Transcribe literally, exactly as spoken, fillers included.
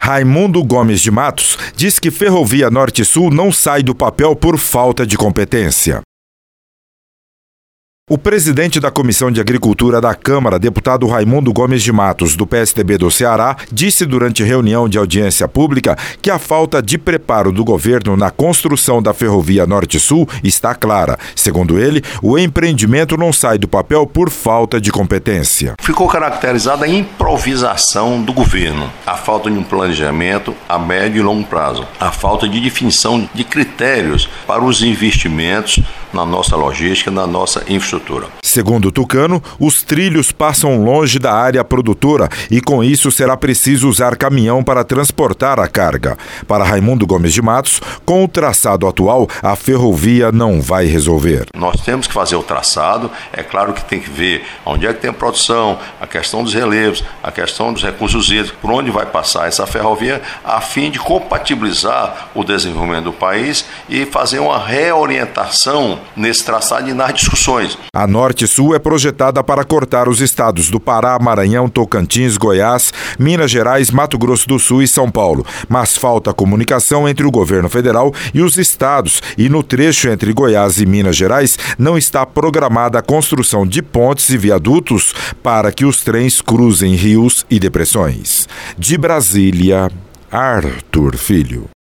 Raimundo Gomes de Matos diz que Ferrovia Norte-Sul não sai do papel por falta de competência. O presidente da Comissão de Agricultura da Câmara, deputado Raimundo Gomes de Matos, do P S D B do Ceará, disse durante reunião de audiência pública que a falta de preparo do governo na construção da Ferrovia Norte-Sul está clara. Segundo ele, o empreendimento não sai do papel por falta de competência. Ficou caracterizada a improvisação do governo, a falta de um planejamento a médio e longo prazo, a falta de definição de critérios para os investimentos na nossa logística, na nossa infraestrutura. Segundo Tucano, os trilhos passam longe da área produtora e com isso será preciso usar caminhão para transportar a carga. Para Raimundo Gomes de Matos, com o traçado atual, a ferrovia não vai resolver. Nós temos que fazer o traçado, é claro que tem que ver onde é que tem a produção, a questão dos relevos, a questão dos recursos hídricos, por onde vai passar essa ferrovia, a fim de compatibilizar o desenvolvimento do país e fazer uma reorientação nesse traçado e nas discussões. A Norte-Sul é projetada para cortar os estados do Pará, Maranhão, Tocantins, Goiás, Minas Gerais, Mato Grosso do Sul e São Paulo. Mas falta comunicação entre o governo federal e os estados. E no trecho entre Goiás e Minas Gerais não está programada a construção de pontes e viadutos para que os trens cruzem rios e depressões. De Brasília, Arthur Filho.